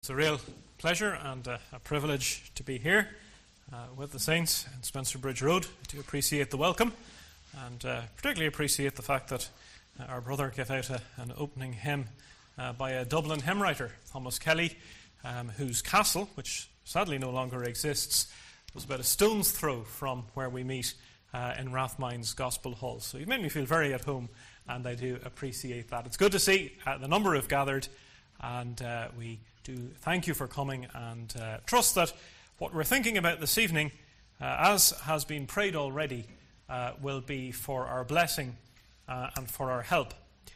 It's a real pleasure and a privilege to be here with the Saints in Spencer Bridge Road. I do appreciate the welcome and particularly appreciate the fact that our brother gave out an opening hymn by a Dublin hymn writer, Thomas Kelly, whose castle, which sadly no longer exists, was about a stone's throw from where we meet in Rathmines Gospel Hall. So you've made me feel very at home, and I do appreciate that. It's good to see the number who've gathered, and we do thank you for coming, and trust that what we're thinking about this evening, as has been prayed already, will be for our blessing and for our help.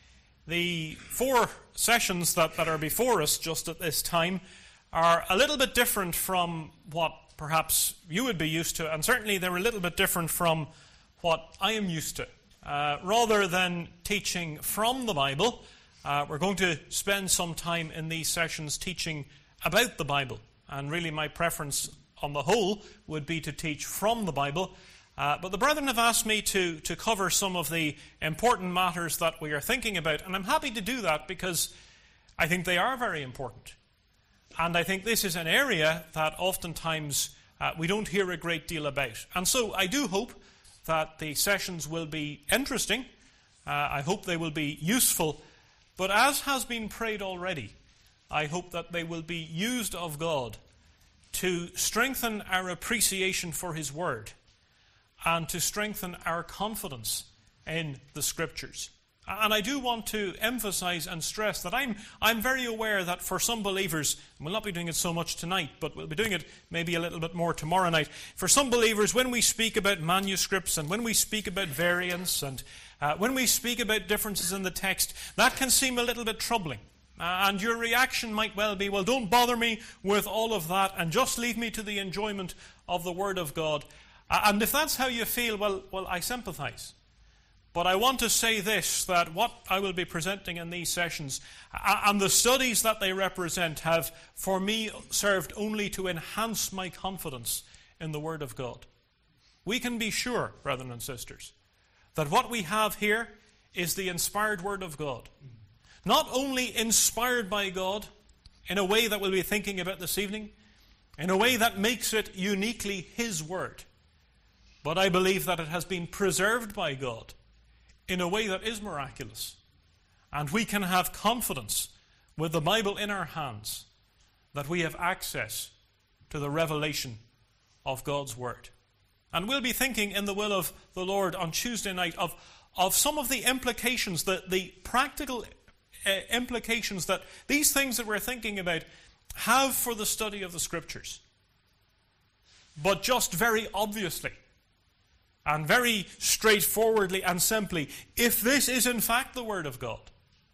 The 4 sessions that are before us just at this time are a little bit different from what perhaps you would be used to, and certainly they're a little bit different from what I am used to. Rather than teaching from the Bible, we're going to spend some time in these sessions teaching about the Bible. And really my preference on the whole would be to teach from the Bible. But the brethren have asked me to cover some of the important matters that we are thinking about. And I'm happy to do that because I think they are very important. And I think this is an area that oftentimes we don't hear a great deal about. And so I do hope that the sessions will be interesting. I hope they will be useful. But as has been prayed already, I hope that they will be used of God to strengthen our appreciation for His Word and to strengthen our confidence in the Scriptures. And I do want to emphasize and stress that I'm very aware that for some believers, and we'll not be doing it so much tonight, but we'll be doing it maybe a little bit more tomorrow night. For some believers, when we speak about manuscripts and when we speak about variants and when we speak about differences in the text, that can seem a little bit troubling. And your reaction might well be, well, don't bother me with all of that and just leave me to the enjoyment of the Word of God. And if that's how you feel, well, I sympathize. But I want to say this, that what I will be presenting in these sessions and the studies that they represent have, for me, served only to enhance my confidence in the Word of God. We can be sure, brethren and sisters, that what we have here is the inspired Word of God. Not only inspired by God in a way that we'll be thinking about this evening, in a way that makes it uniquely His Word, but I believe that it has been preserved by God in a way that is miraculous. And we can have confidence with the Bible in our hands that we have access to the revelation of God's Word. And we'll be thinking in the will of the Lord on Tuesday night of some of the implications, the practical implications that these things that we're thinking about have for the study of the Scriptures. But just very obviously, and very straightforwardly and simply, if this is in fact the Word of God,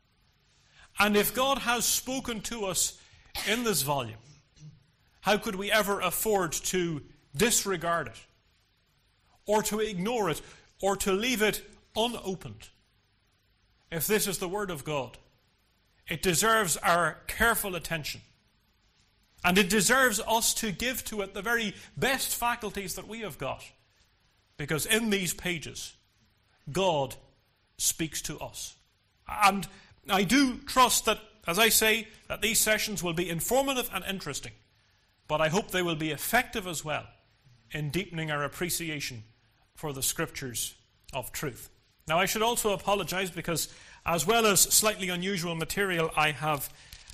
and if God has spoken to us in this volume, how could we ever afford to disregard it, or to ignore it, or to leave it unopened? If this is the Word of God, it deserves our careful attention, and it deserves us to give to it the very best faculties that we have got. Because in these pages, God speaks to us. And I do trust that, as I say, that these sessions will be informative and interesting. But I hope they will be effective as well in deepening our appreciation for the Scriptures of truth. Now, I should also apologize because, as well as slightly unusual material I have,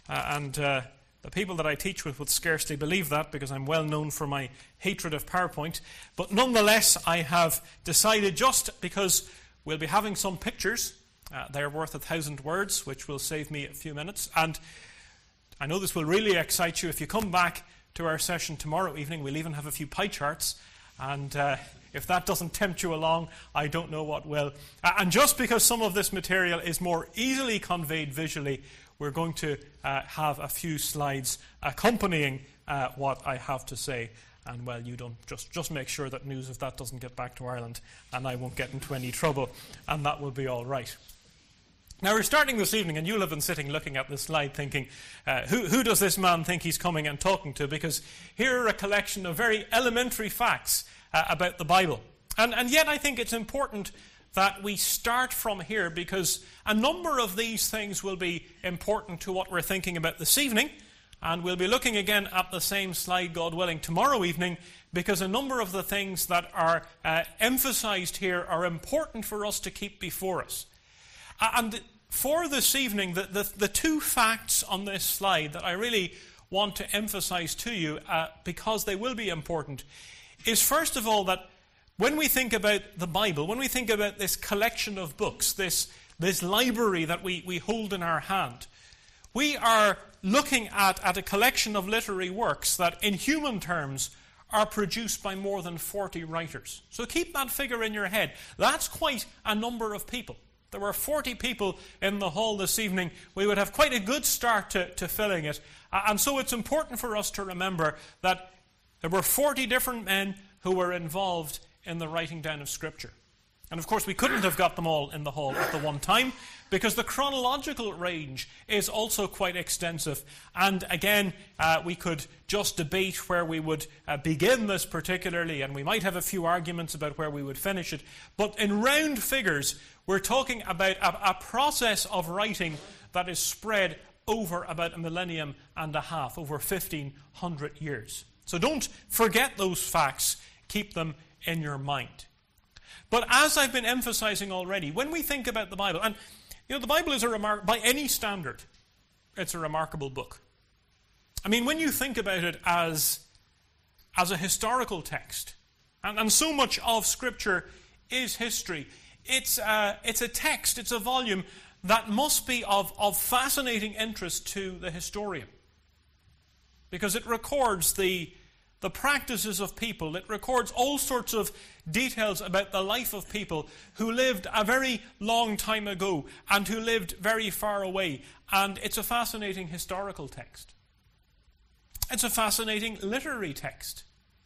the people that I teach with would scarcely believe that because I'm well known for my hatred of PowerPoint. But nonetheless, I have decided, just because we'll be having some pictures, they're worth 1,000 words, which will save me a few minutes. And I know this will really excite you. If you come back to our session tomorrow evening, we'll even have a few pie charts. And if that doesn't tempt you along, I don't know what will. And just because some of this material is more easily conveyed visually, we're going to have a few slides accompanying what I have to say. And, well, you don't just make sure that news of that doesn't get back to Ireland, and I won't get into any trouble, and that will be all right. Now, we're starting this evening, and you'll have been sitting looking at this slide thinking, who does this man think he's coming and talking to? Because here are a collection of very elementary facts about the Bible. And yet I think it's important that we start from here, because a number of these things will be important to what we're thinking about this evening, And we'll be looking again at the same slide, God willing, tomorrow evening, because a number of the things that are emphasized here are important for us to keep before us. And for this evening, the two facts on this slide that I really want to emphasize to you, because they will be important, is first of all that when we think about the Bible, when we think about this collection of books, this library that we hold in our hand, we are looking at a collection of literary works that in human terms are produced by more than 40 writers. So keep that figure in your head. That's quite a number of people. There were 40 people in the hall this evening. We would have quite a good start to filling it. And so it's important for us to remember that there were 40 different men who were involved in the writing down of Scripture. And of course we couldn't have got them all in the hall at the one time, because the chronological range is also quite extensive. And again, we could just debate where we would begin this particularly, and we might have a few arguments about where we would finish it. But in round figures, we're talking about a process of writing that is spread over about a millennium and a half, over 1,500 years. So don't forget those facts. Keep them in your mind. But as I've been emphasizing already, when we think about the Bible, and the Bible is by any standard, it's a remarkable book. I mean, when you think about it as a historical text, and so much of Scripture is history, it's a text, it's a volume that must be of fascinating interest to the historian. Because it records the practices of people. It records all sorts of details about the life of people who lived a very long time ago and who lived very far away. And it's a fascinating historical text. It's a fascinating literary text.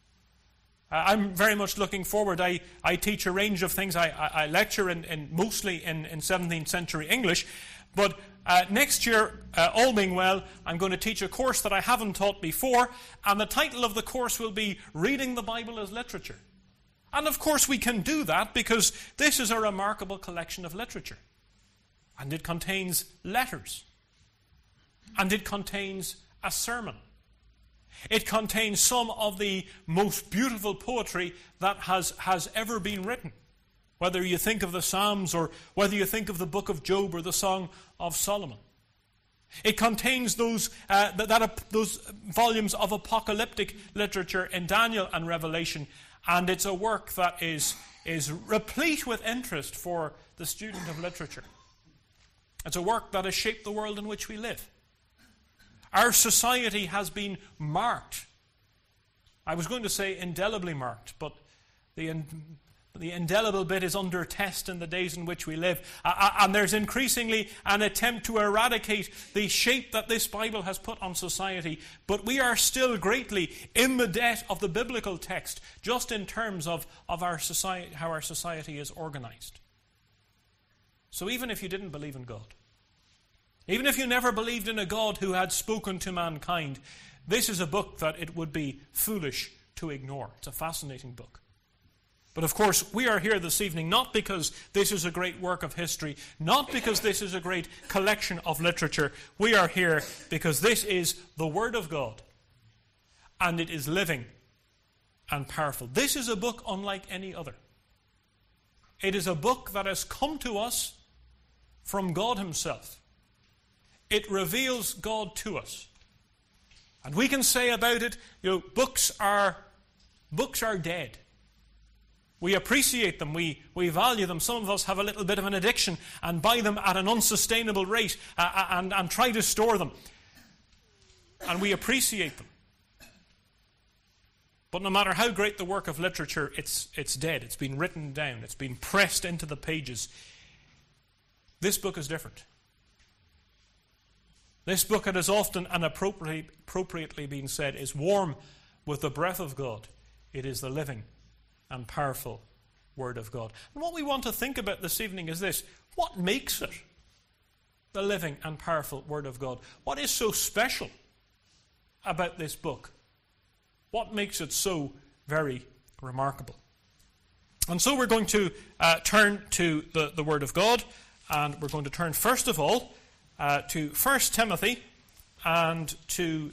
I'm very much looking forward. I teach a range of things. I lecture mostly in 17th century English. But next year, all being well, I'm going to teach a course that I haven't taught before, and the title of the course will be Reading the Bible as Literature. And of course we can do that because this is a remarkable collection of literature. And it contains letters. And it contains a sermon. It contains some of the most beautiful poetry that has ever been written. Whether you think of the Psalms or whether you think of the book of Job or the Song of Solomon. It contains those volumes of apocalyptic literature in Daniel and Revelation, and it's a work that is replete with interest for the student of literature. It's a work that has shaped the world in which we live. Our society has been marked. I was going to say indelibly marked, but the indelible bit is under test in the days in which we live. And there's increasingly an attempt to eradicate the shape that this Bible has put on society. But we are still greatly in the debt of the biblical text, just in terms of our society, how our society is organized. So even if you didn't believe in God, even if you never believed in a God who had spoken to mankind, this is a book that it would be foolish to ignore. It's a fascinating book. But of course, we are here this evening not because this is a great work of history, not because this is a great collection of literature. We are here because this is the Word of God, and it is living and powerful. This is a book unlike any other. It is a book that has come to us from God Himself. It reveals God to us. And we can say about it, books are dead. We appreciate them, we value them. Some of us have a little bit of an addiction and buy them at an unsustainable rate and try to store them. And we appreciate them. But no matter how great the work of literature, it's dead. It's been written down. It's been pressed into the pages. This book is different. This book, it has often and appropriately been said, is warm with the breath of God. It is the living and powerful Word of God. And what we want to think about this evening is this. What makes it the living and powerful Word of God? What is so special about this book? What makes it so very remarkable? And so we're going to turn to the Word of God, and we're going to turn first of all to 1 Timothy and to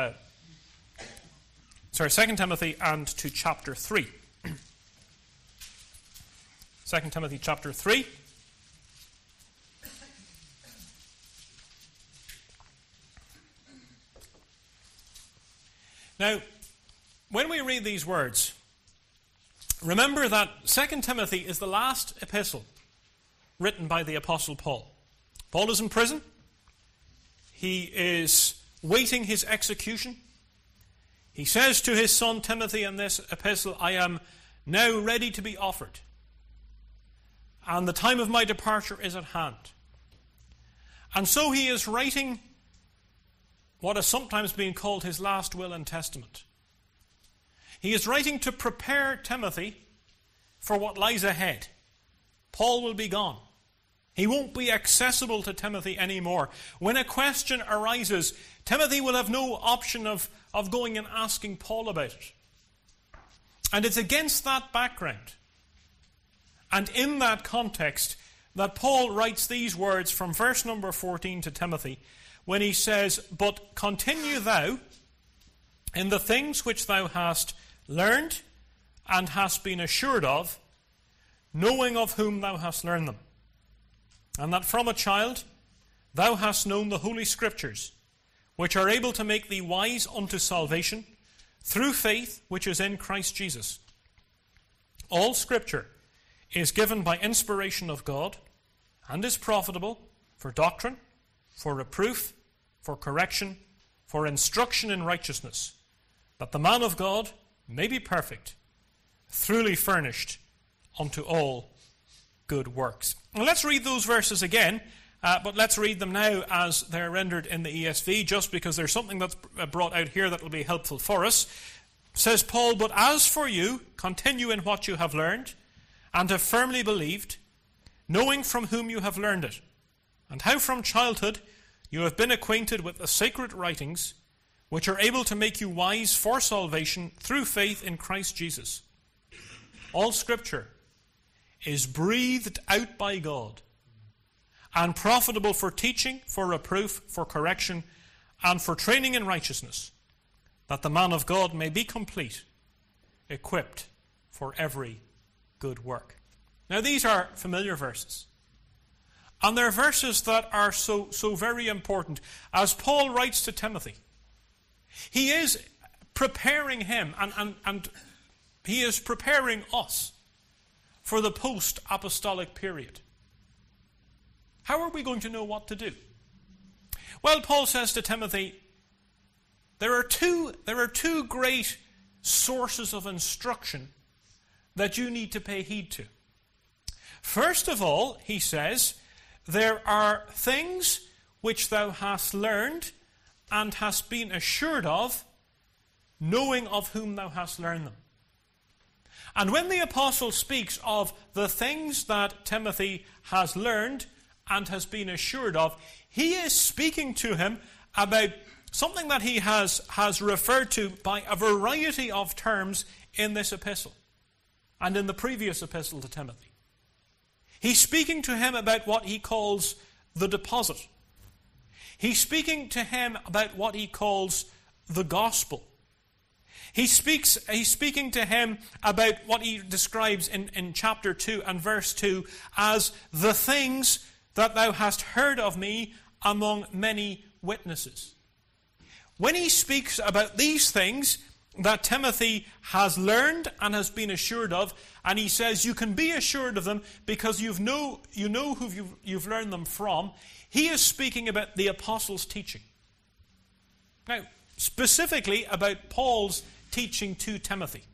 2 Timothy and to chapter 3. 2 Timothy chapter 3. Now, when we read these words, remember that 2 Timothy is the last epistle written by the Apostle Paul. Paul is in prison. He is waiting his execution. He says to his son Timothy in this epistle, I am now ready to be offered, and the time of my departure is at hand. And so he is writing what has sometimes been called his last will and testament. He is writing to prepare Timothy for what lies ahead. Paul will be gone. He won't be accessible to Timothy anymore. When a question arises, Timothy will have no option of going and asking Paul about it. And it's against that background, and in that context, that Paul writes these words from verse number 14 to Timothy, when he says, But continue thou in the things which thou hast learned and hast been assured of, knowing of whom thou hast learned them, and that from a child thou hast known the holy Scriptures, which are able to make thee wise unto salvation, through faith which is in Christ Jesus. All Scripture is given by inspiration of God, and is profitable for doctrine, for reproof, for correction, for instruction in righteousness, that the man of God may be perfect, truly furnished unto all good works. Now let's read those verses again, but let's read them now as they're rendered in the ESV, just because there's something that's brought out here that will be helpful for us. Says Paul, But as for you, continue in what you have learned, and have firmly believed, knowing from whom you have learned it, and how from childhood you have been acquainted with the sacred writings, which are able to make you wise for salvation through faith in Christ Jesus. All Scripture is breathed out by God, and profitable for teaching, for reproof, for correction, and for training in righteousness, that the man of God may be complete, equipped for every good work. Now these are familiar verses. And they're verses that are so very important. As Paul writes to Timothy, he is preparing him, and he is preparing us for the post-apostolic period. How are we going to know what to do? Well, Paul says to Timothy, there are two great sources of instruction that you need to pay heed to. First of all, he says, there are things which thou hast learned and hast been assured of, knowing of whom thou hast learned them. And when the apostle speaks of the things that Timothy has learned and has been assured of, he is speaking to him about something that he has referred to by a variety of terms in this epistle and in the previous epistle to Timothy. He's speaking to him about what he calls the deposit. He's speaking to him about what he calls the gospel. He's speaking to him about what he describes in chapter 2 and verse 2 as the things that thou hast heard of me among many witnesses. When he speaks about these things that Timothy has learned and has been assured of, and he says you can be assured of them because you know who you've learned them from, he is speaking about the apostles' teaching. Now, specifically about Paul's teaching to Timothy.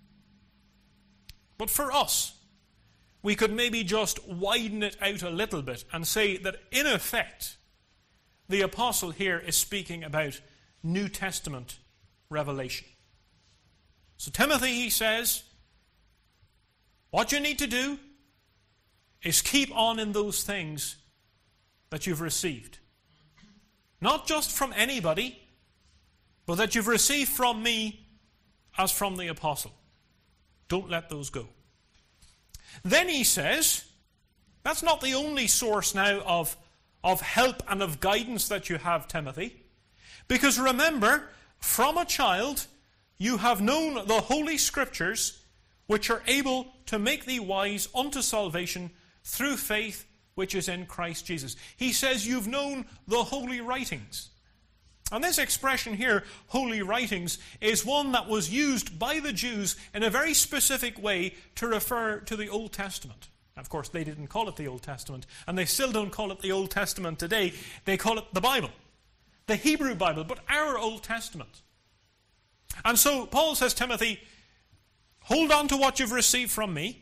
But for us, we could maybe just widen it out a little bit and say that in effect, the apostle here is speaking about New Testament revelation. So Timothy, he says, what you need to do is keep on in those things that you've received. Not just from anybody, but that you've received from me as from the apostle. Don't let those go. Then he says, that's not the only source now of help and of guidance that you have, Timothy. Because remember, from a child you have known the Holy Scriptures, which are able to make thee wise unto salvation through faith which is in Christ Jesus. He says you've known the Holy Writings. And this expression here, Holy Writings, is one that was used by the Jews in a very specific way to refer to the Old Testament. Of course, they didn't call it the Old Testament, and they still don't call it the Old Testament today. They call it the Bible, the Hebrew Bible, but our Old Testament. And so Paul says, Timothy, hold on to what you've received from me.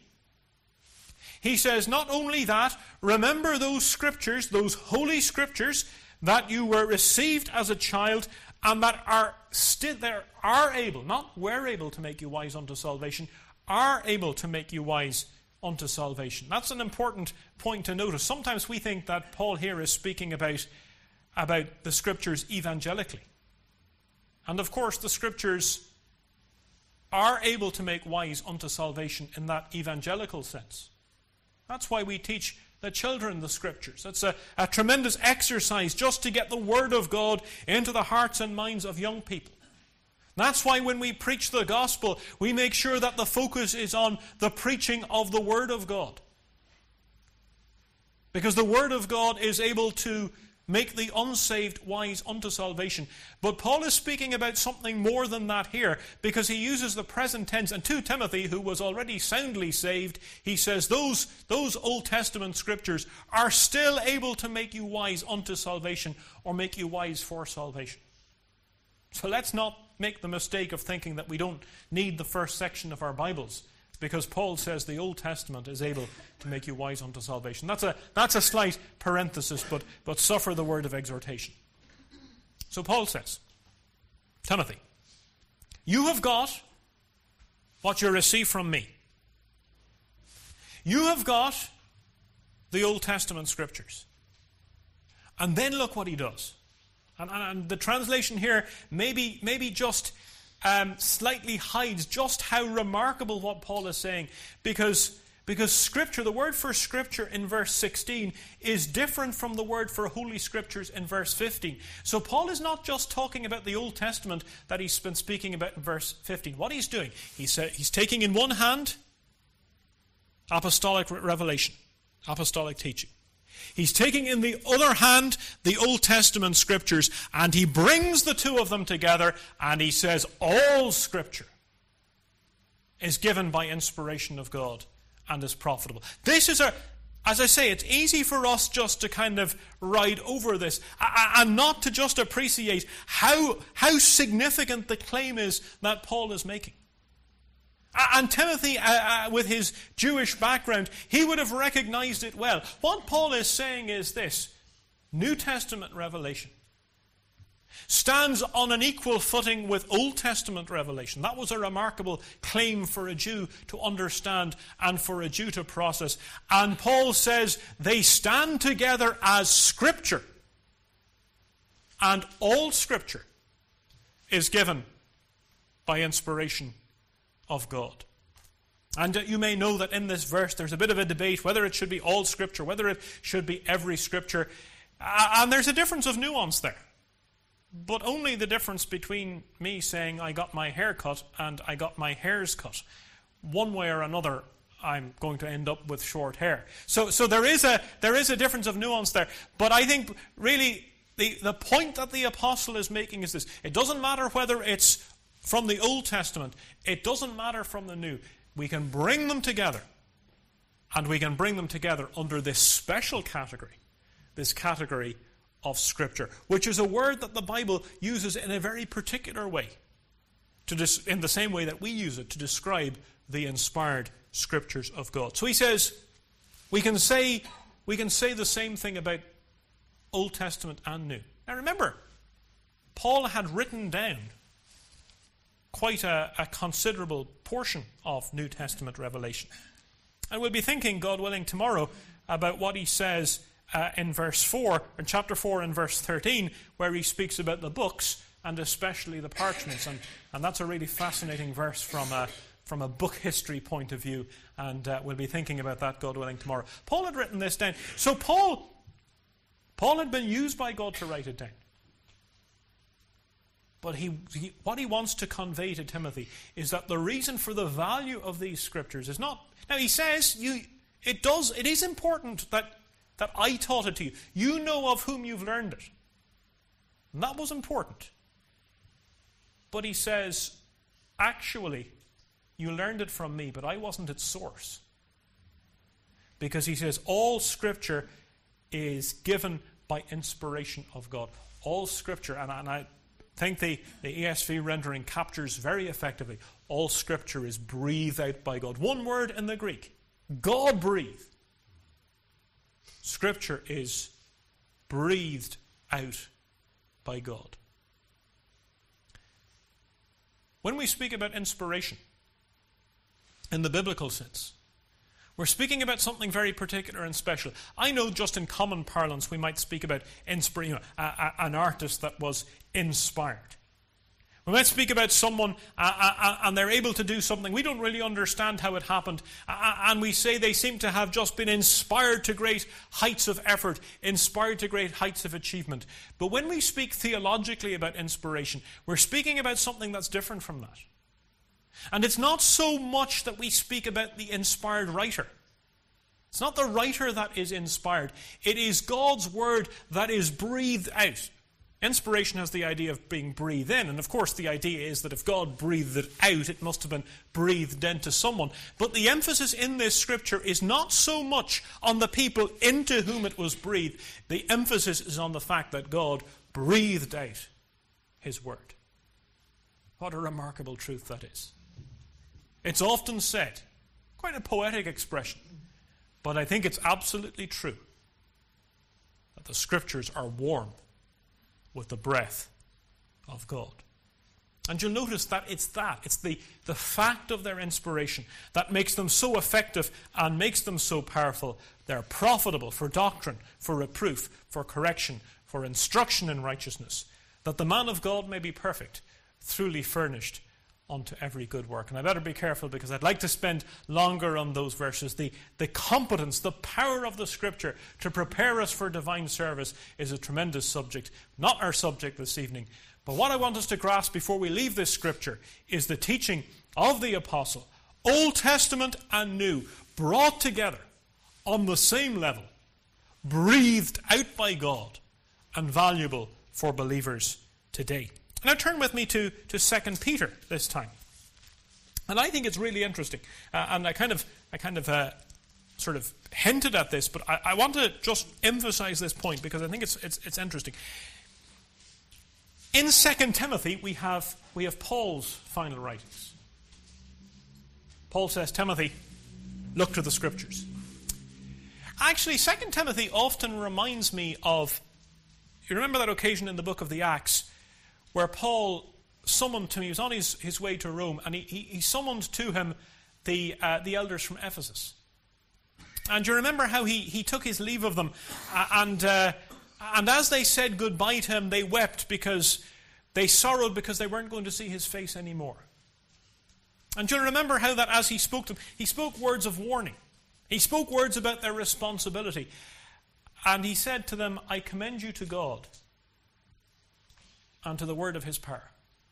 He says, not only that, remember those Scriptures, those Holy Scriptures, that you were received as a child, and that are able, not were able to make you wise unto salvation, are able to make you wise unto salvation. That's an important point to notice. Sometimes we think that Paul here is speaking about the Scriptures evangelically. And of course, the Scriptures are able to make wise unto salvation in that evangelical sense. That's why we teach the children the Scriptures. It's a tremendous exercise just to get the Word of God into the hearts and minds of young people. That's why when we preach the gospel, we make sure that the focus is on the preaching of the Word of God. Because the Word of God is able to make the unsaved wise unto salvation. But Paul is speaking about something more than that here, because he uses the present tense. And to Timothy, who was already soundly saved, he says those Old Testament Scriptures are still able to make you wise unto salvation, or make you wise for salvation. So let's not make the mistake of thinking that we don't need the first section of our Bibles, because Paul says the Old Testament is able to make you wise unto salvation. That's a slight parenthesis, but suffer the word of exhortation. So Paul says, Timothy, you have got what you received from me. You have got the Old Testament Scriptures. And then look what he does. And the translation here maybe just slightly hides just how remarkable what Paul is saying, because Scripture, the word for Scripture in verse 16 is different from the word for Holy Scriptures in verse 15. So Paul is not just talking about the Old Testament that he's been speaking about in verse 15. What he's doing, he's taking in one hand apostolic revelation, apostolic teaching. He's taking in the other hand the Old Testament Scriptures, and he brings the two of them together, and he says all Scripture is given by inspiration of God and is profitable. This is as I say, it's easy for us just to kind of ride over this and not to just appreciate how significant the claim is that Paul is making. And Timothy, with his Jewish background, he would have recognized it well. What Paul is saying is this: New Testament revelation stands on an equal footing with Old Testament revelation. That was a remarkable claim for a Jew to understand and for a Jew to process. And Paul says they stand together as Scripture. And all Scripture is given by inspiration of God. And you may know that in this verse there's a bit of a debate whether it should be all Scripture, whether it should be every Scripture. And there's a difference of nuance there. But only the difference between me saying I got my hair cut and I got my hairs cut. One way or another, I'm going to end up with short hair. So there is a difference of nuance there. But I think really the point that the apostle is making is this: it doesn't matter whether it's from the Old Testament, it doesn't matter from the New. We can bring them together, and we can bring them together under this special category, this category of Scripture, which is a word that the Bible uses in a very particular way, in the same way that we use it to describe the inspired Scriptures of God. So he says, we can say the same thing about Old Testament and New. Now remember, Paul had written down quite a considerable portion of New Testament revelation. And we'll be thinking, God willing, tomorrow about what he says in verse 4, in chapter 4 and verse 13, where he speaks about the books and especially the parchments. And that's a really fascinating verse from a book history point of view. And we'll be thinking about that, God willing, tomorrow. Paul had written this down. So Paul had been used by God to write it down. But what he wants to convey to Timothy is that the reason for the value of these scriptures is not... Now he says, it is important that I taught it to you. You know of whom you've learned it. And that was important. But he says, actually, you learned it from me, but I wasn't its source. Because he says, all Scripture is given by inspiration of God. All Scripture, and I think the ESV rendering captures very effectively, all Scripture is breathed out by God. One word in the Greek, God breathed. Scripture is breathed out by God. When we speak about inspiration, in the biblical sense, we're speaking about something very particular and special. I know just in common parlance we might speak about an artist that was inspired. We might speak about someone and they're able to do something. We don't really understand how it happened. And we say they seem to have just been inspired to great heights of effort, inspired to great heights of achievement. But when we speak theologically about inspiration, we're speaking about something that's different from that. And it's not so much that we speak about the inspired writer. It's not the writer that is inspired. It is God's word that is breathed out. Inspiration has the idea of being breathed in, and of course the idea is that if God breathed it out, it must have been breathed into someone. But the emphasis in this scripture is not so much on the people into whom it was breathed. The emphasis is on the fact that God breathed out his word. What a remarkable truth that is. It's often said, quite a poetic expression, but I think it's absolutely true, that the scriptures are warm with the breath of God. And you'll notice that it's the fact of their inspiration that makes them so effective and makes them so powerful. They're profitable for doctrine, for reproof, for correction, for instruction in righteousness, that the man of God may be perfect, truly furnished unto every good work. And I better be careful because I'd like to spend longer on those verses. The competence, the power of the Scripture to prepare us for divine service is a tremendous subject. Not our subject this evening. But what I want us to grasp before we leave this Scripture is the teaching of the Apostle, Old Testament and New, brought together on the same level, breathed out by God, and valuable for believers today. Now turn with me to 2 Peter this time. And I think it's really interesting. And I kind of sort of hinted at this, but I want to just emphasize this point because I think it's interesting. In 2 Timothy, we have Paul's final writings. Paul says, Timothy, look to the Scriptures. Actually, 2 Timothy often reminds me of, you remember that occasion in the book of the Acts where Paul summoned to him, he was on his way to Rome, and he summoned to him the elders from Ephesus. And you remember how he took his leave of them, and as they said goodbye to him, they wept because they sorrowed because they weren't going to see his face anymore. And you remember how that as he spoke to them, he spoke words of warning. He spoke words about their responsibility. And he said to them, I commend you to God and to the word of his power.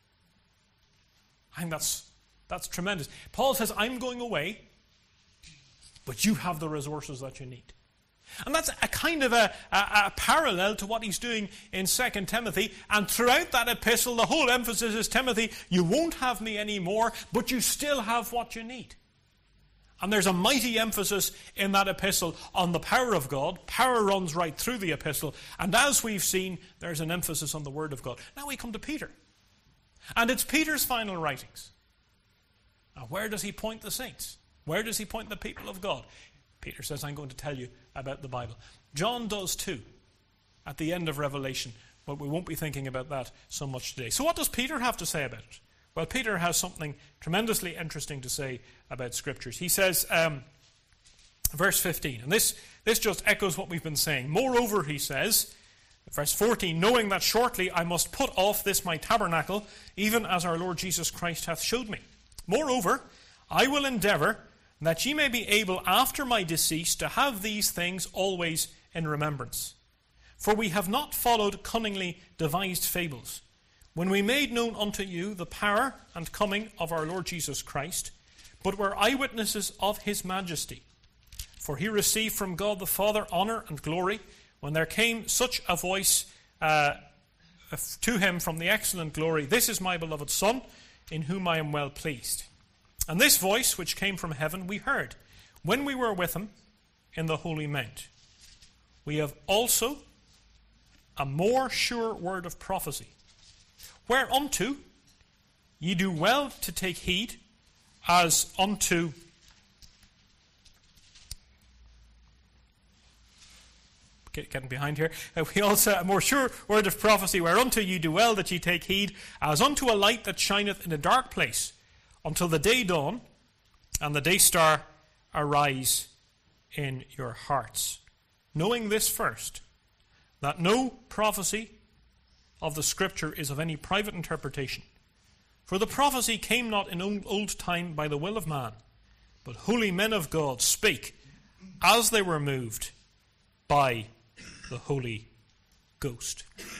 I think that's tremendous. Paul says, I'm going away, but you have the resources that you need. And that's a kind of a parallel to what he's doing in 2 Timothy. And throughout that epistle, the whole emphasis is, Timothy, you won't have me anymore, but you still have what you need. And there's a mighty emphasis in that epistle on the power of God. Power runs right through the epistle. And as we've seen, there's an emphasis on the word of God. Now we come to Peter. And it's Peter's final writings. Now where does he point the saints? Where does he point the people of God? Peter says, I'm going to tell you about the Bible. John does too, at the end of Revelation. But we won't be thinking about that so much today. So what does Peter have to say about it? Well, Peter has something tremendously interesting to say about Scriptures. He says, verse 15, and this just echoes what we've been saying. Moreover, he says, verse 14, knowing that shortly I must put off this my tabernacle, even as our Lord Jesus Christ hath showed me. Moreover, I will endeavour that ye may be able after my decease to have these things always in remembrance. For we have not followed cunningly devised fables, when we made known unto you the power and coming of our Lord Jesus Christ, but were eyewitnesses of his majesty. For he received from God the Father honour and glory, when there came such a voice to him from the excellent glory, This is my beloved Son, in whom I am well pleased. And this voice, which came from heaven, we heard, when we were with him in the holy mount. We have also a more sure word of prophecy, whereunto ye do well to take heed, as unto getting behind here. We also a more sure word of prophecy, whereunto ye do well that ye take heed, as unto a light that shineth in a dark place, until the day dawn, and the day star arise in your hearts. Knowing this first, that no prophecy of the Scripture is of any private interpretation. For the prophecy came not in old time by the will of man, but holy men of God spake as they were moved by the Holy Ghost.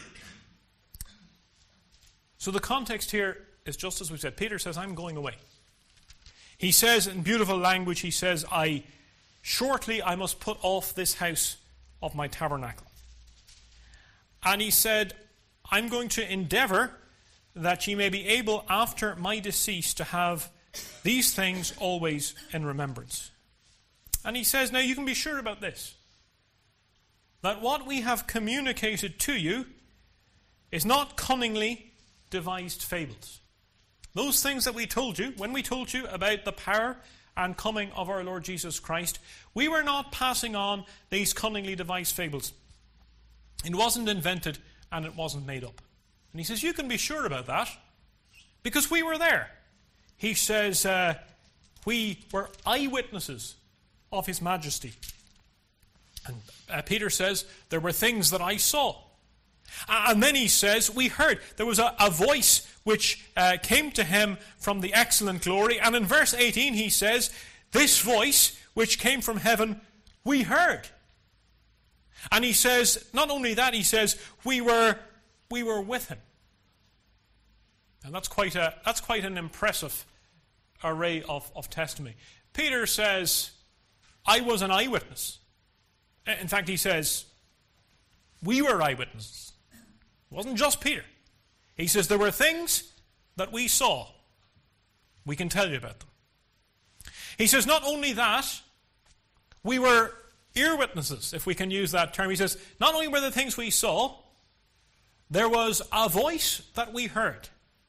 So the context here is just as we said. Peter says, I'm going away. He says in beautiful language, he says, shortly I must put off this house of my tabernacle. And he said, I'm going to endeavour that ye may be able after my decease to have these things always in remembrance. And he says, now you can be sure about this, that what we have communicated to you is not cunningly devised fables. Those things that we told you, when we told you about the power and coming of our Lord Jesus Christ, we were not passing on these cunningly devised fables. It wasn't invented and it wasn't made up. And he says, you can be sure about that, because we were there. He says, we were eyewitnesses of his majesty. And Peter says, there were things that I saw. And then he says, we heard. There was a voice which came to him from the excellent glory. And in verse 18 he says, this voice which came from heaven, we heard. And he says, not only that, he says, we were with him. And that's quite an impressive array of testimony. Peter says, I was an eyewitness. In fact, he says, we were eyewitnesses. It wasn't just Peter. He says, there were things that we saw. We can tell you about them. He says, not only that, we were ear witnesses, if we can use that term. He says, not only were the things we saw, there was a voice that we heard.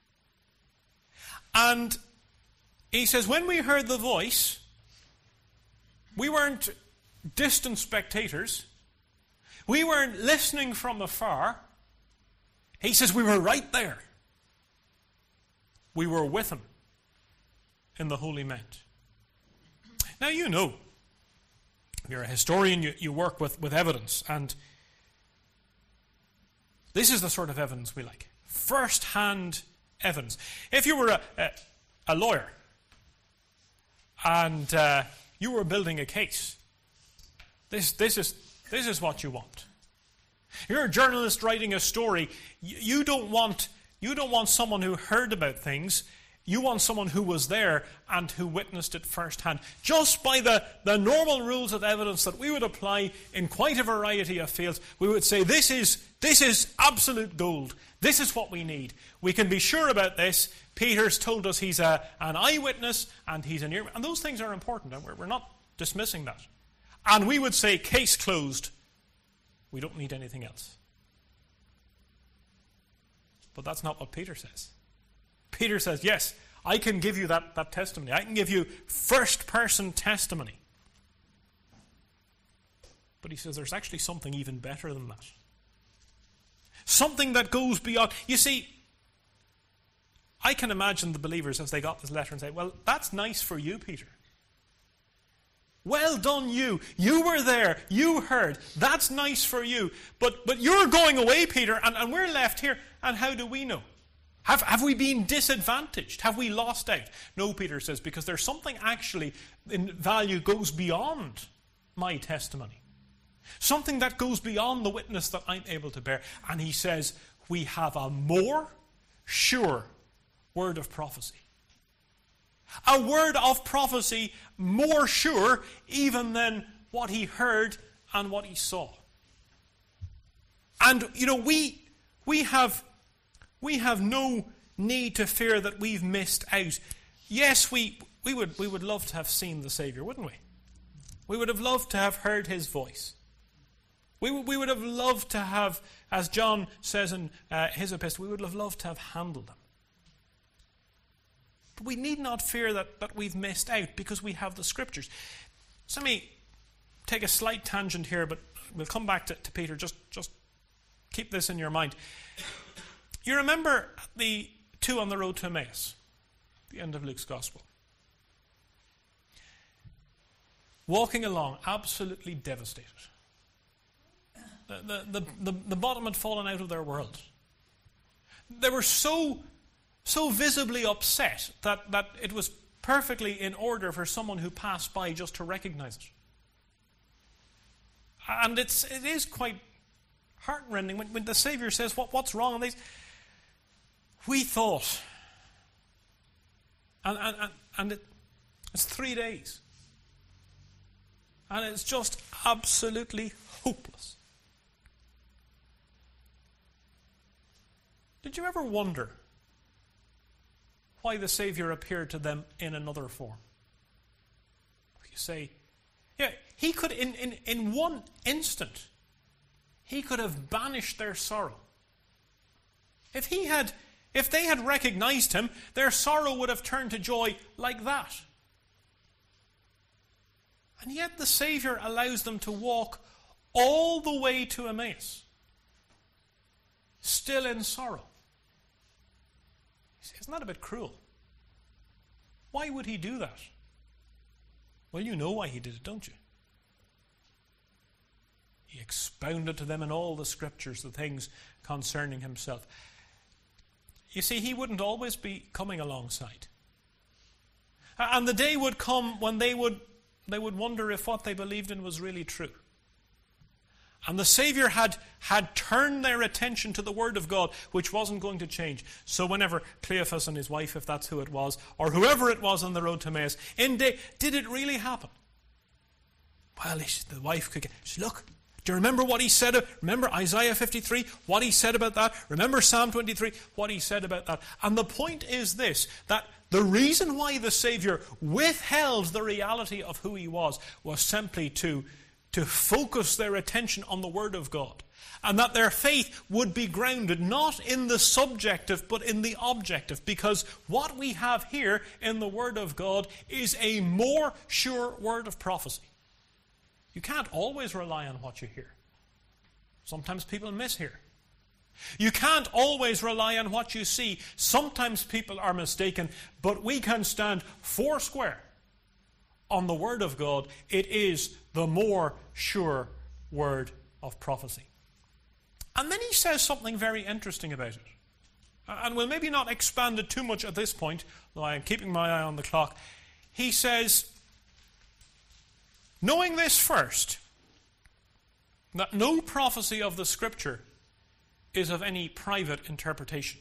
And he says, when we heard the voice, we weren't distant spectators. We weren't listening from afar. He says, we were right there. We were with him in the Holy Mount. Now, you know, you're a historian, you work with evidence, and this is the sort of evidence we like. First-hand evidence. If you were a lawyer and you were building a case, this is what you want. You're a journalist writing a story. You don't want someone who heard about things. You want someone who was there and who witnessed it firsthand. Just by the normal rules of evidence that we would apply in quite a variety of fields, we would say this is absolute gold. This is what we need. We can be sure about this. Peter's told us he's an eyewitness and he's an ear. And those things are important. And we're not dismissing that. And we would say, case closed. We don't need anything else. But that's not what Peter says. Peter says, yes, I can give you that testimony. I can give you first-person testimony. But he says there's actually something even better than that. Something that goes beyond. You see, I can imagine the believers as they got this letter and say, well, that's nice for you, Peter. Well done, you. You were there. You heard. That's nice for you. But you're going away, Peter, and we're left here. And how do we know? Have we been disadvantaged? Have we lost out? No, Peter says, because there's something actually in value goes beyond my testimony. Something that goes beyond the witness that I'm able to bear. And he says, we have a more sure word of prophecy. A word of prophecy more sure even than what he heard and what he saw. And, we have no need to fear that we've missed out. Yes, we would love to have seen the Saviour, wouldn't we? We would have loved to have heard his voice. We would have loved to have, as John says in his epistle, we would have loved to have handled him. But we need not fear that we've missed out because we have the Scriptures. So let me take a slight tangent here, but we'll come back to Peter. Just keep this in your mind. You remember the two on the road to Emmaus, the end of Luke's Gospel. Walking along, absolutely devastated. The bottom had fallen out of their world. They were so visibly upset that it was perfectly in order for someone who passed by just to recognize it. And it is quite heartrending when the Saviour says, what's wrong? And we thought, and it's 3 days. And it's just absolutely hopeless. Did you ever wonder why the Saviour appeared to them in another form? You say, yeah, he could, in one instant, he could have banished their sorrow. If they had recognized him, their sorrow would have turned to joy like that. And yet the Saviour allows them to walk all the way to Emmaus, still in sorrow. You say, isn't that a bit cruel? Why would he do that? Well, you know why he did it, don't you? He expounded to them in all the Scriptures the things concerning himself. You see, he wouldn't always be coming alongside. And the day would come when they would wonder if what they believed in was really true. And the Saviour had turned their attention to the Word of God, which wasn't going to change. So whenever Cleophas and his wife, if that's who it was, or whoever it was on the road to Emmaus, did it really happen? Well, the wife could say, look, do you remember what he said? Remember Isaiah 53, what he said about that? Remember Psalm 23, what he said about that? And the point is this, that the reason why the Saviour withheld the reality of who he was simply to focus their attention on the Word of God, and that their faith would be grounded not in the subjective but in the objective, because what we have here in the Word of God is a more sure word of prophecy. You can't always rely on what you hear. Sometimes people mishear. You can't always rely on what you see. Sometimes people are mistaken, but we can stand foursquare on the Word of God. It is the more sure word of prophecy. And then he says something very interesting about it. And we'll maybe not expand it too much at this point, though I am keeping my eye on the clock. He says, knowing this first, that no prophecy of the Scripture is of any private interpretation.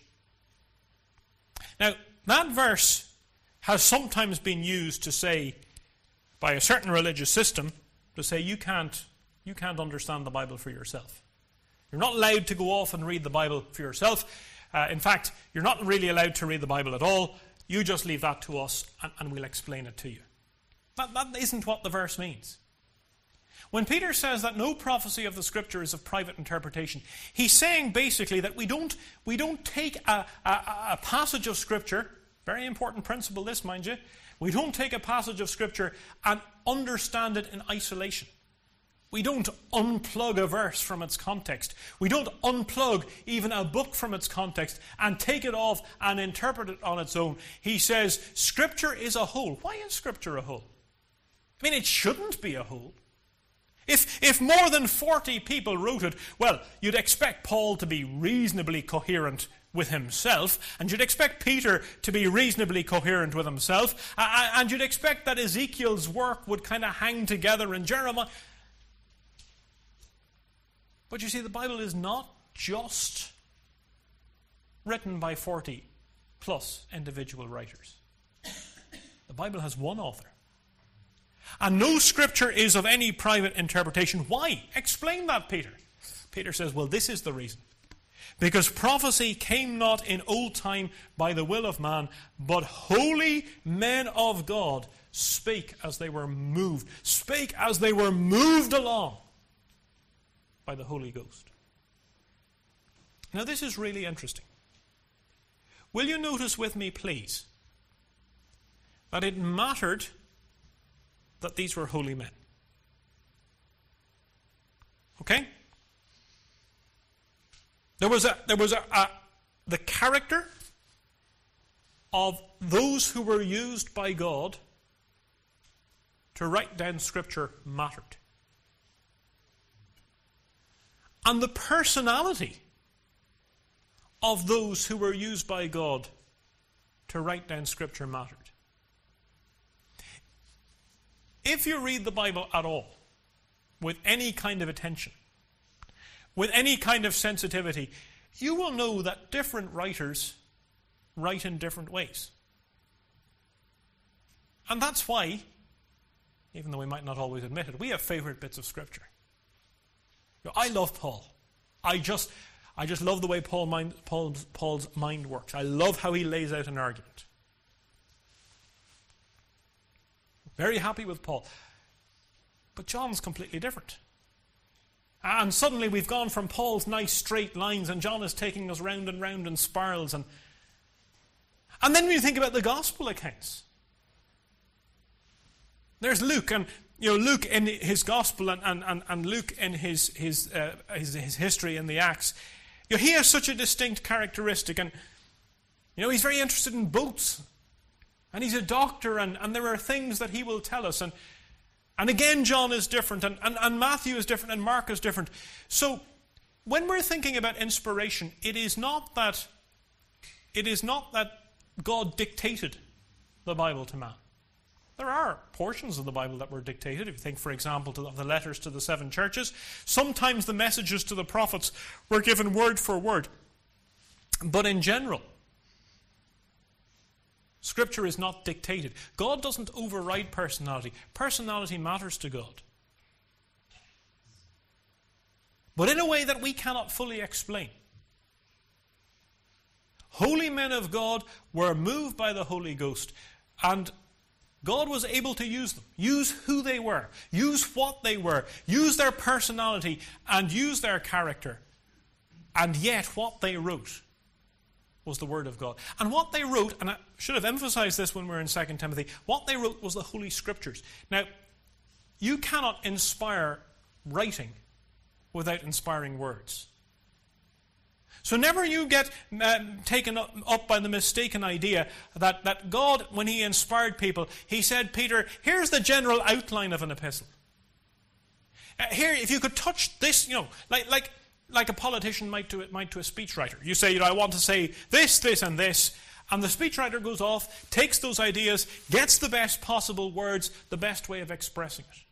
Now, that verse has sometimes been used to say, by a certain religious system, to say you can't understand the Bible for yourself. You're not allowed to go off and read the Bible for yourself. In fact, you're not really allowed to read the Bible at all. You just leave that to us and we'll explain it to you. That isn't what the verse means. When Peter says that no prophecy of the Scripture is of private interpretation, he's saying basically that we don't take a passage of Scripture, very important principle this, mind you, we don't take a passage of Scripture and understand it in isolation. We don't unplug a verse from its context. We don't unplug even a book from its context and take it off and interpret it on its own. He says Scripture is a whole. Why is Scripture a whole? I mean, it shouldn't be a whole. If more than 40 people wrote it, well, you'd expect Paul to be reasonably coherent with himself, and you'd expect Peter to be reasonably coherent with himself, and you'd expect that Ezekiel's work would kind of hang together in Jeremiah. But you see, the Bible is not just written by 40 plus individual writers. The Bible has one author. And no scripture is of any private interpretation. Why? Explain that, Peter. Peter says, well, this is the reason. Because prophecy came not in old time by the will of man, but holy men of God spake as they were moved. Spake as they were moved along by the Holy Ghost. Now this is really interesting. Will you notice with me, please, that it mattered that these were holy men? Okay? There was the character of those who were used by God to write down Scripture mattered. And the personality of those who were used by God to write down Scripture mattered. If you read the Bible at all, with any kind of attention, with any kind of sensitivity, you will know that different writers write in different ways. And that's why, even though we might not always admit it, we have favorite bits of Scripture. You know, I love Paul. I just love the way Paul's mind works. I love how he lays out an argument. Very happy with Paul. But John's completely different. And suddenly we've gone from Paul's nice straight lines, and John is taking us round and round in spirals. And then when you think about the gospel accounts, there's Luke, and Luke in his gospel and Luke in his history in the Acts. He has such a distinct characteristic, and he's very interested in boats, and he's a doctor, and there are things that he will tell us, and again, John is different, and Matthew is different, and Mark is different. So, when we're thinking about inspiration, it is not that God dictated the Bible to man. There are portions of the Bible that were dictated. If you think, for example, of the letters to the 7 churches, sometimes the messages to the prophets were given word for word. But in general, Scripture is not dictated. God doesn't override personality. Personality matters to God. But in a way that we cannot fully explain. Holy men of God were moved by the Holy Ghost, and God was able to use them, use who they were, use what they were, use their personality, and use their character. And yet what they wrote was the Word of God. And what they wrote, and I should have emphasized this when we were in 2 Timothy, what they wrote was the Holy Scriptures. Now, you cannot inspire writing without inspiring words. So never you get taken up by the mistaken idea that God, when He inspired people, He said, Peter, here's the general outline of an epistle. Here, if you could touch this, like a politician might to a speechwriter. You say, I want to say this, this, and this, and the speechwriter goes off, takes those ideas, gets the best possible words, the best way of expressing it.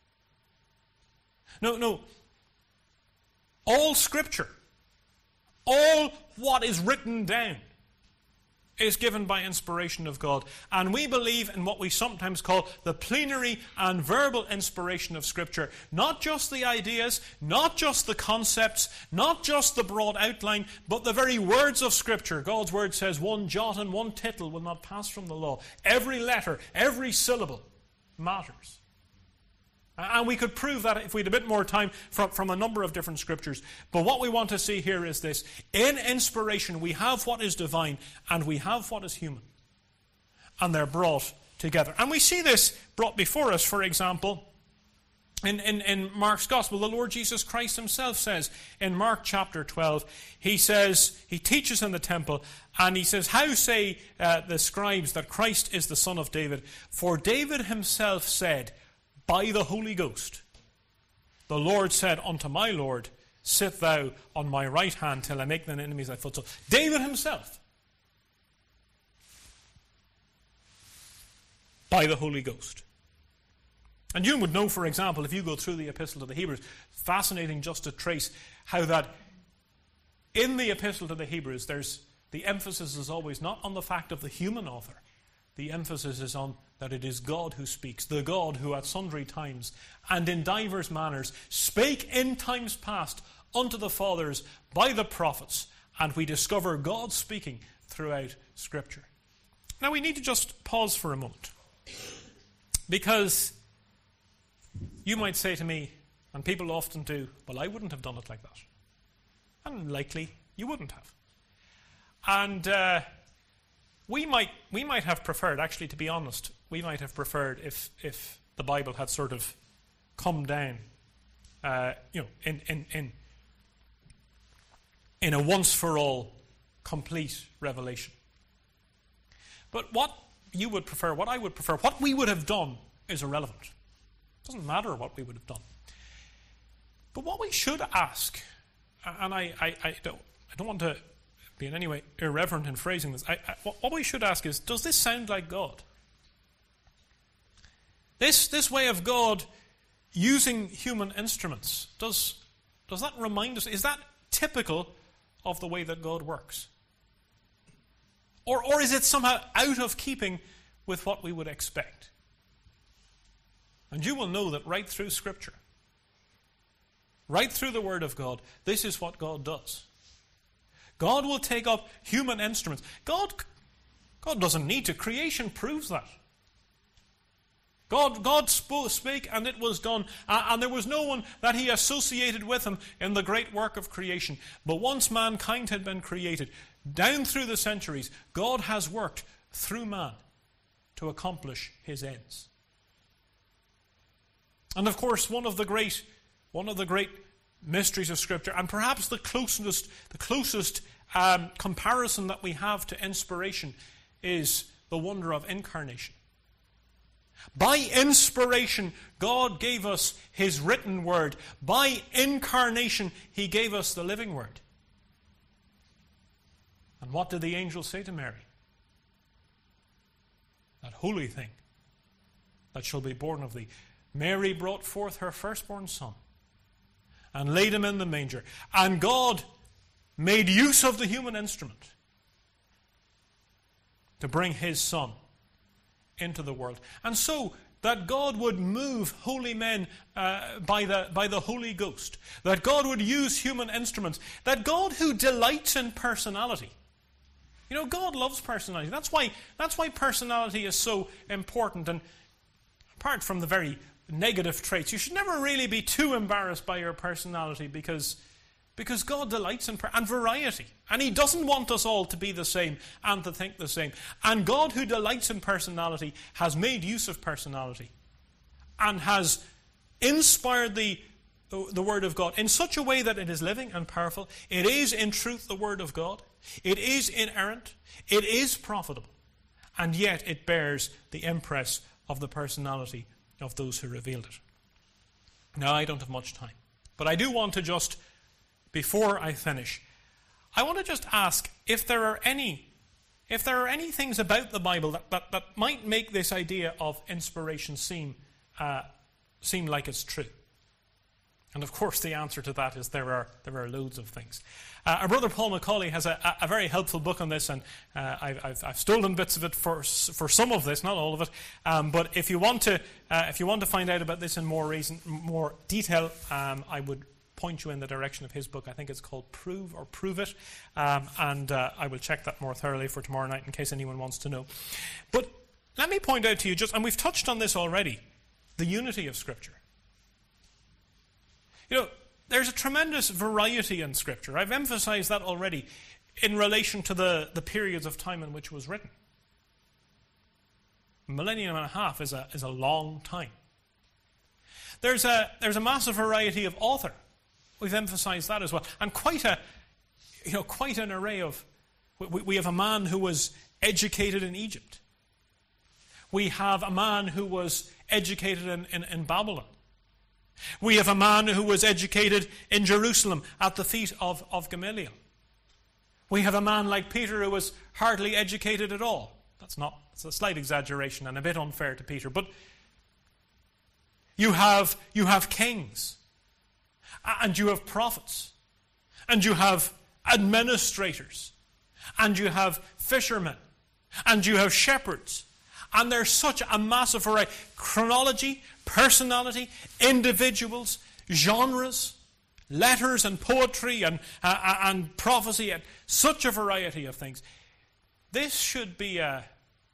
No. All Scripture, all what is written down, is given by inspiration of God. And we believe in what we sometimes call the plenary and verbal inspiration of Scripture. Not just the ideas, not just the concepts, not just the broad outline, but the very words of Scripture. God's Word says, 1 jot and 1 tittle will not pass from the law. Every letter, every syllable matters. And we could prove that if we had a bit more time from a number of different Scriptures. But what we want to see here is this. In inspiration, we have what is divine and we have what is human. And they're brought together. And we see this brought before us, for example, in Mark's Gospel. The Lord Jesus Christ Himself says in Mark chapter 12, He says, He teaches in the temple, and He says, how say the scribes that Christ is the Son of David? For David himself said, by the Holy Ghost, the Lord said unto my Lord, sit thou on my right hand till I make thine enemies thy footstool. David himself, by the Holy Ghost. And you would know, for example, if you go through the Epistle to the Hebrews, fascinating just to trace how that in the Epistle to the Hebrews there's the emphasis is always not on the fact of the human author. The emphasis is on that it is God who speaks, the God who at sundry times and in divers manners spake in times past unto the fathers by the prophets, and we discover God speaking throughout Scripture. Now we need to just pause for a moment, because you might say to me, and people often do, well, I wouldn't have done it like that. And likely you wouldn't have. And we might have preferred, actually, to be honest, we might have preferred if the Bible had sort of come down, in a once-for-all complete revelation. But what you would prefer, what I would prefer, what we would have done is irrelevant. It doesn't matter what we would have done. But what we should ask, and I don't want to be in any way irreverent in phrasing this, what we should ask is, does this sound like God? This way of God using human instruments, does that remind us, is that typical of the way that God works? Or is it somehow out of keeping with what we would expect? And you will know that right through Scripture, right through the Word of God, this is what God does. God will take up human instruments. God doesn't need to. Creation proves that. God spake and it was done, and there was no one that he associated with him in the great work of creation. But once mankind had been created, down through the centuries, God has worked through man to accomplish his ends. And of course, one of the great mysteries of Scripture, and perhaps the closest comparison that we have to inspiration, is the wonder of incarnation. By inspiration, God gave us his written word. By incarnation, he gave us the living word. And what did the angel say to Mary? That holy thing that shall be born of thee. Mary brought forth her firstborn son and laid him in the manger. And God made use of the human instrument to bring his son into the world. And so that God would move holy men by the Holy Ghost, that God would use human instruments, that God who delights in personality. You know, God loves personality. That's why personality is so important. And apart from the very negative traits, you should never really be too embarrassed by your personality, because God delights in and variety. And he doesn't want us all to be the same and to think the same. And God, who delights in personality, has made use of personality and has inspired the Word of God in such a way that it is living and powerful. It is in truth the Word of God. It is inerrant. It is profitable. And yet it bears the impress of the personality of those who revealed it. Now, I don't have much time, but I do want to just, before I finish, I want to just ask if there are any things about the Bible that might make this idea of inspiration seem like it's true. And of course, the answer to that is there are loads of things. Our brother Paul Macaulay has a very helpful book on this, and I've stolen bits of it for some of this, not all of it. But if you want to find out about this in more detail, I would point you in the direction of his book. I think it's called Prove or Prove It, and I will check that more thoroughly for tomorrow night in case anyone wants to know. But let me point out to you, and we've touched on this already, the unity of Scripture. You know, there's a tremendous variety in Scripture. I've emphasized that already in relation to the periods of time in which it was written. A millennium and a half is a long time. There's a massive variety of author. We've emphasized that as well, and quite an array of. We have a man who was educated in Egypt. We have a man who was educated in Babylon. We have a man who was educated in Jerusalem at the feet of Gamaliel. We have a man like Peter who was hardly educated at all. It's a slight exaggeration and a bit unfair to Peter, but you have kings, and you have prophets, and you have administrators, and you have fishermen, and you have shepherds. And there's such a massive variety. Chronology, personality, individuals, genres, letters and poetry and prophecy, and such a variety of things. This should be a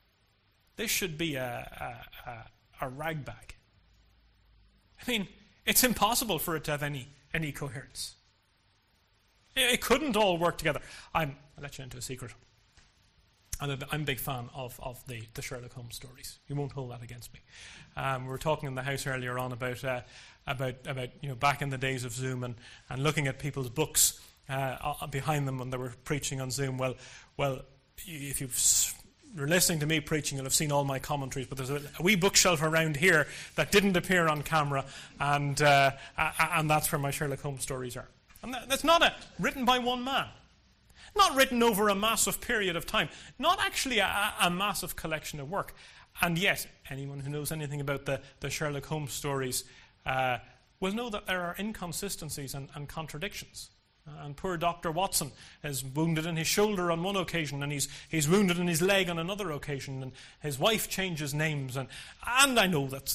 ragbag. I mean, it's impossible for it to have any coherence. It couldn't all work together. I'll let you into a secret. I'm a big fan of the Sherlock Holmes stories. You won't hold that against me. We were talking in the house earlier on about back in the days of Zoom and looking at people's books behind them when they were preaching on Zoom. Well, if you're listening to me preaching, you'll have seen all my commentaries. But there's a wee bookshelf around here that didn't appear on camera, and that's where my Sherlock Holmes stories are. And that's not written by one man. Not written over a massive period of time. Not actually a massive collection of work. And yet, anyone who knows anything about the Sherlock Holmes stories will know that there are inconsistencies and contradictions. And poor Dr. Watson is wounded in his shoulder on one occasion, and he's wounded in his leg on another occasion, and his wife changes names. And I know that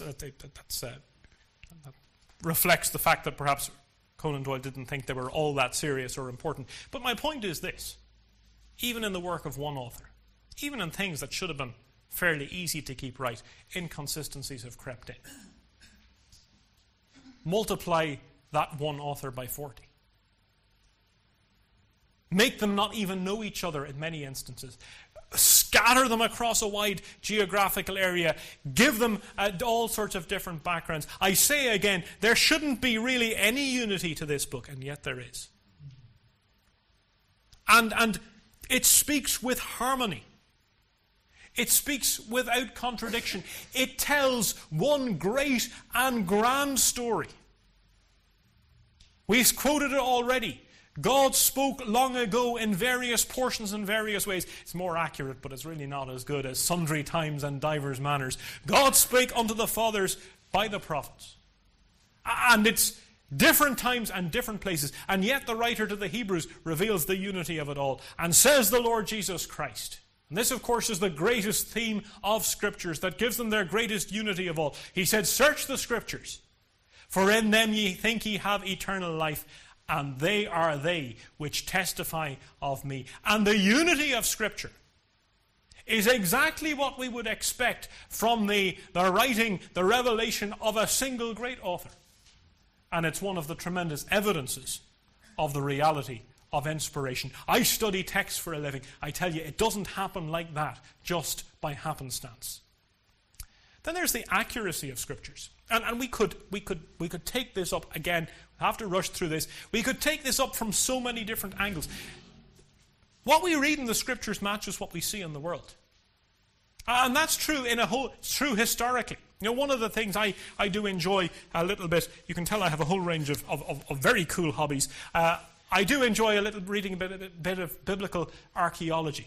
reflects the fact that perhaps Conan Doyle didn't think they were all that serious or important. But my point is this. Even in the work of one author, even in things that should have been fairly easy to keep right, inconsistencies have crept in. Multiply that one author by 40. Make them not even know each other in many instances. Scatter them across a wide geographical area. Give them all sorts of different backgrounds. I say again, there shouldn't be really any unity to this book, and yet there is. And it speaks with harmony. It speaks without contradiction. It tells one great and grand story. We've quoted it already. God spoke long ago in various portions and various ways. It's more accurate, but it's really not as good as sundry times and divers manners. God spake unto the fathers by the prophets. And it's different times and different places. And yet the writer to the Hebrews reveals the unity of it all. And says the Lord Jesus Christ. And this, of course, is the greatest theme of Scriptures that gives them their greatest unity of all. He said, search the Scriptures, for in them ye think ye have eternal life, and they are they which testify of me. And the unity of Scripture is exactly what we would expect from the writing, the revelation of a single great author. And it's one of the tremendous evidences of the reality of inspiration. I study texts for a living. I tell you, it doesn't happen like that, just by happenstance. Then there's the accuracy of Scriptures. And we could take this up again. I have to rush through this. We could take this up from so many different angles. What we read in the Scriptures matches what we see in the world. And that's true true historically. You know, one of the things I do enjoy a little bit, you can tell I have a whole range of very cool hobbies. I do enjoy reading a bit of biblical archaeology.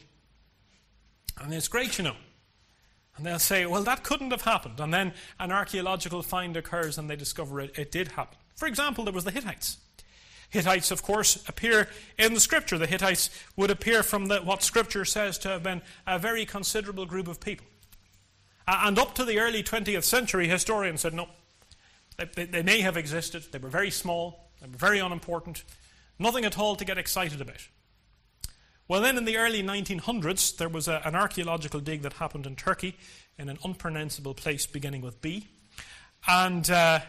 And it's great, you know. And they'll say, well, that couldn't have happened. And then an archaeological find occurs and they discover it did happen. For example, there was the Hittites. Hittites, of course, appear in the Scripture. The Hittites would appear from what Scripture says to have been a very considerable group of people. And up to the early 20th century, historians said, no, they may have existed. They were very small. They were very unimportant. Nothing at all to get excited about. Well, then in the early 1900s, there was an archaeological dig that happened in Turkey in an unpronounceable place beginning with B. And a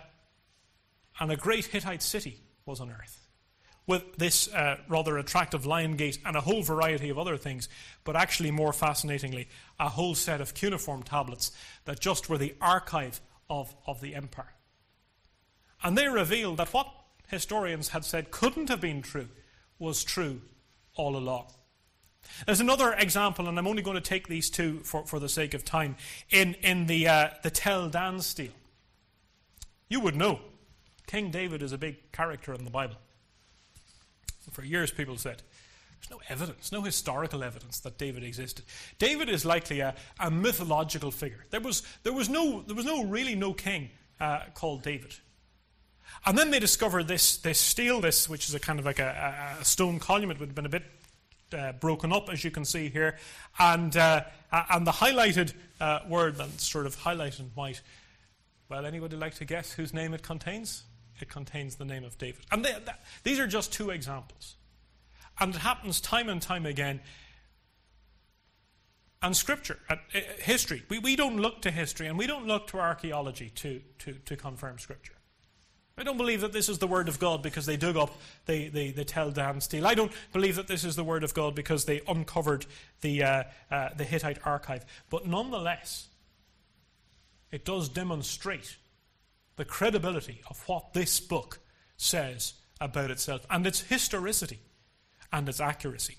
great Hittite city was unearthed, with this rather attractive lion gate and a whole variety of other things, but actually more fascinatingly, a whole set of cuneiform tablets that just were the archive of the empire. And they revealed that what historians had said couldn't have been true was true all along. There's another example, and I'm only going to take these two for the sake of time, in the Tel Dan stele. You would know King David is a big character in the Bible. For years people said, there's no evidence, no historical evidence that David existed. David is likely a mythological figure. There was really no king called David. And then they discovered this stele, which is a kind of like a stone column. It would have been a bit broken up, as you can see here. And the highlighted word that's sort of highlighted in white, well, anybody like to guess whose name it contains? It contains the name of David. And these are just two examples. And it happens time and time again. And Scripture, history, we don't look to history and we don't look to archaeology to confirm Scripture. I don't believe that this is the Word of God because they dug up the Tel Dan stele. I don't believe that this is the Word of God because they uncovered the Hittite archive. But nonetheless, it does demonstrate the credibility of what this book says about itself and its historicity and its accuracy.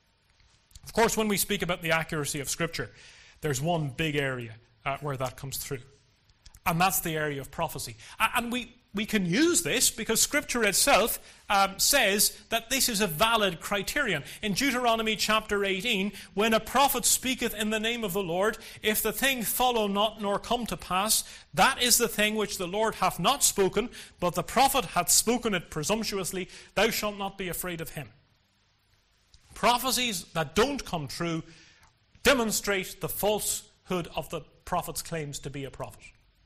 Of course, when we speak about the accuracy of Scripture, there's one big area where that comes through. And that's the area of prophecy. And we can use this because Scripture itself says that this is a valid criterion. In Deuteronomy chapter 18, when a prophet speaketh in the name of the Lord, if the thing follow not nor come to pass, that is the thing which the Lord hath not spoken, but the prophet hath spoken it presumptuously, thou shalt not be afraid of him. Prophecies that don't come true demonstrate the falsehood of the prophet's claims to be a prophet.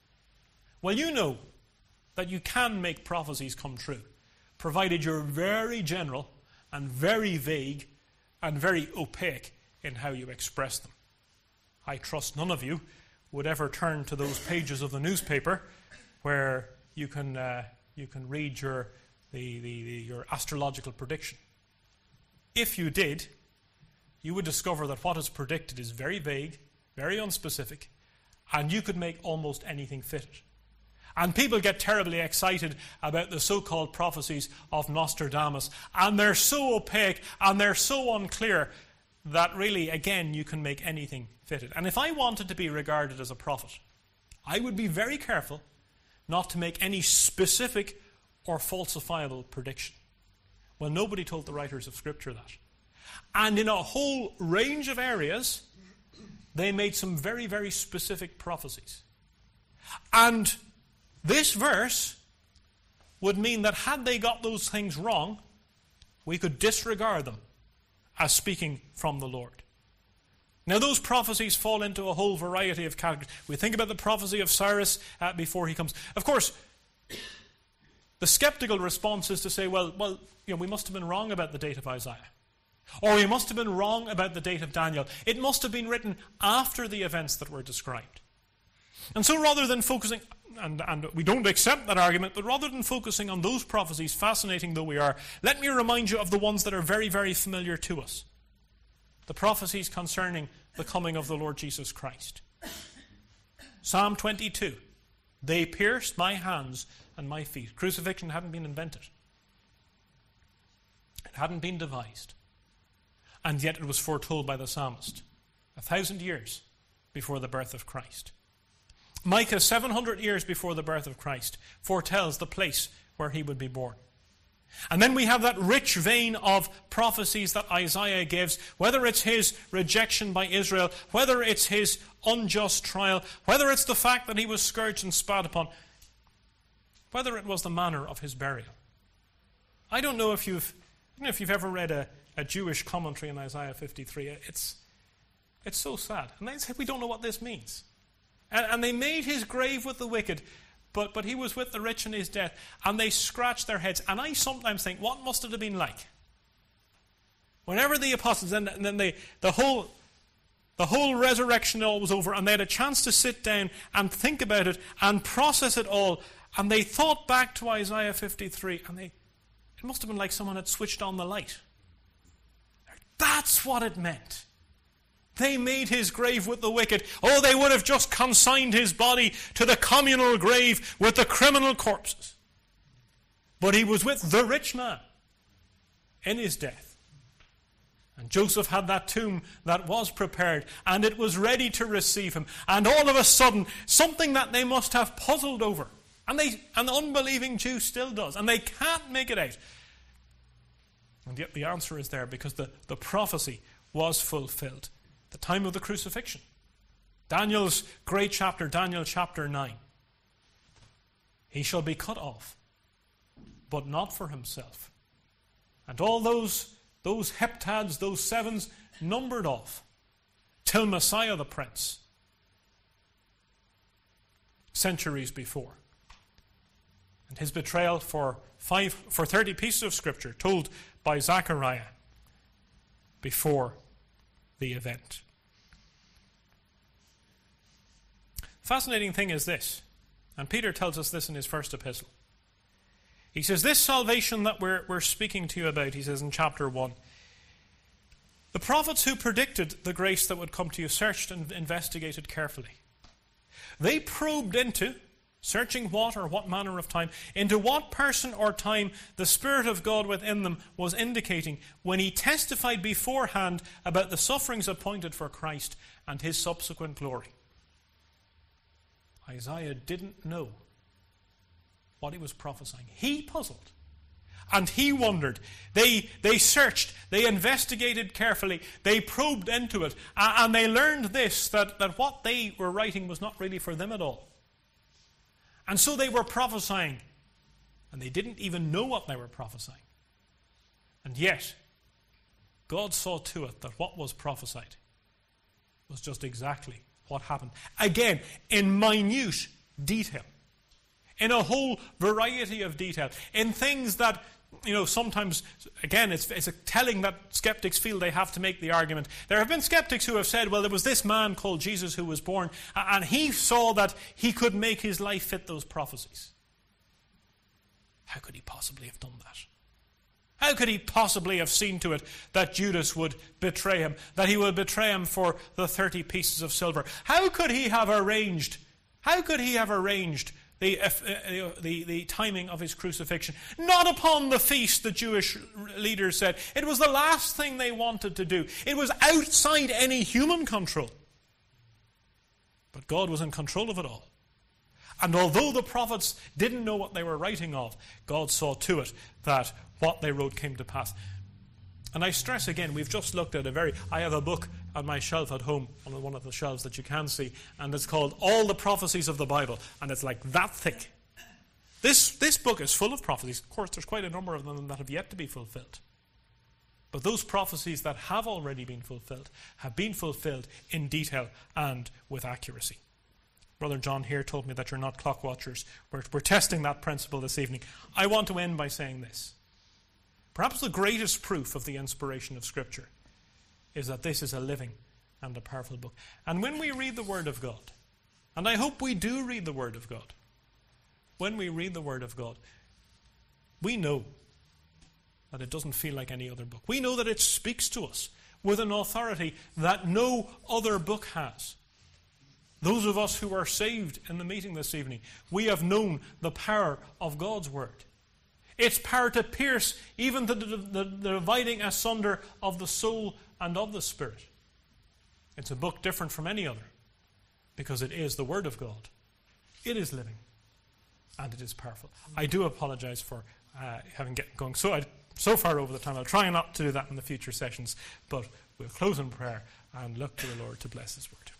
Well, you know that you can make prophecies come true, provided you're very general and very vague and very opaque in how you express them. I trust none of you would ever turn to those pages of the newspaper where you can read your astrological prediction. If you did, you would discover that what is predicted is very vague, very unspecific, and you could make almost anything fit it. And people get terribly excited about the so-called prophecies of Nostradamus, and they're so opaque and they're so unclear that really, again, you can make anything fit it. And if I wanted to be regarded as a prophet, I would be very careful not to make any specific or falsifiable prediction. Well, nobody told the writers of Scripture that. And in a whole range of areas, they made some very, very specific prophecies. And this verse would mean that had they got those things wrong, we could disregard them as speaking from the Lord. Now, those prophecies fall into a whole variety of categories. We think about the prophecy of Cyrus before he comes. Of course, the skeptical response is to say, well, we must have been wrong about the date of Isaiah. Or we must have been wrong about the date of Daniel. It must have been written after the events that were described. And so rather than focusing, and we don't accept that argument, but rather than focusing on those prophecies, fascinating though we are, let me remind you of the ones that are very, very familiar to us. The prophecies concerning the coming of the Lord Jesus Christ. Psalm 22. They pierced my hands and my feet. Crucifixion hadn't been invented. It hadn't been devised. And yet it was foretold by the psalmist 1,000 years before the birth of Christ. Micah, 700 years before the birth of Christ, foretells the place where he would be born. And then we have that rich vein of prophecies that Isaiah gives, whether it's his rejection by Israel, whether it's his unjust trial, whether it's the fact that he was scourged and spat upon, whether it was the manner of his burial. I don't know if you've ever read a Jewish commentary on Isaiah 53. It's so sad. And they say, we don't know what this means. And they made his grave with the wicked, but he was with the rich in his death. And they scratched their heads. And I sometimes think, what must it have been like? Whenever the apostles, and then the whole resurrection all was over, and they had a chance to sit down and think about it and process it all, and they thought back to Isaiah 53, and it must have been like someone had switched on the light. That's what it meant. They made his grave with the wicked. Oh, they would have just consigned his body to the communal grave with the criminal corpses. But he was with the rich man in his death. And Joseph had that tomb that was prepared, and it was ready to receive him. And all of a sudden, something that they must have puzzled over, and the unbelieving Jew still does, and they can't make it out. And yet the answer is there, because the prophecy was fulfilled. The time of the crucifixion. Daniel's great chapter, Daniel chapter 9. He shall be cut off, but not for himself. And all those those heptads, those sevens, numbered off till Messiah the Prince, centuries before. And his betrayal for 30 pieces of scripture told by Zechariah before the event. Fascinating thing is this, and Peter tells us this in his first epistle. He says, this salvation that we're speaking to you about, he says in chapter 1, the prophets who predicted the grace that would come to you searched and investigated carefully. They probed into, searching what or what manner of time, into what person or time the Spirit of God within them was indicating when he testified beforehand about the sufferings appointed for Christ and his subsequent glory. Isaiah didn't know what he was prophesying. He puzzled. And he wondered. They searched. They investigated carefully. They probed into it. And they learned this, that what they were writing was not really for them at all. And so they were prophesying. And they didn't even know what they were prophesying. And yet, God saw to it that what was prophesied was just exactly what happened. Again, in minute detail. In a whole variety of detail. In things that, sometimes, again, it's a telling that skeptics feel they have to make the argument. There have been skeptics who have said, well, there was this man called Jesus who was born, and he saw that he could make his life fit those prophecies. How could he possibly have done that? How could he possibly have seen to it that Judas would betray him, that he would betray him for the 30 pieces of silver? How could he have arranged the timing of his crucifixion? Not upon the feast, the Jewish leaders said. It was the last thing they wanted to do. It was outside any human control. But God was in control of it all. And although the prophets didn't know what they were writing of, God saw to it that what they wrote came to pass. And I stress again, we've just looked at I have a book on my shelf at home, on one of the shelves that you can see, and it's called All the Prophecies of the Bible, and it's like that thick. This book is full of prophecies. Of course, there's quite a number of them that have yet to be fulfilled. But those prophecies that have already been fulfilled have been fulfilled in detail and with accuracy. Brother John here told me that you're not clock watchers. We're testing that principle this evening. I want to end by saying this. Perhaps the greatest proof of the inspiration of Scripture is that this is a living and a powerful book. And when we read the Word of God, and I hope we do read the Word of God, when we read the Word of God, we know that it doesn't feel like any other book. We know that it speaks to us with an authority that no other book has. Those of us who are saved in the meeting this evening, we have known the power of God's Word. Its power to pierce even the dividing asunder of the soul and of the Spirit. It's a book different from any other because it is the Word of God. It is living and it is powerful. I do apologize for having going so far over the time. I'll try not to do that in the future sessions, but we'll close in prayer and look to the Lord to bless His Word.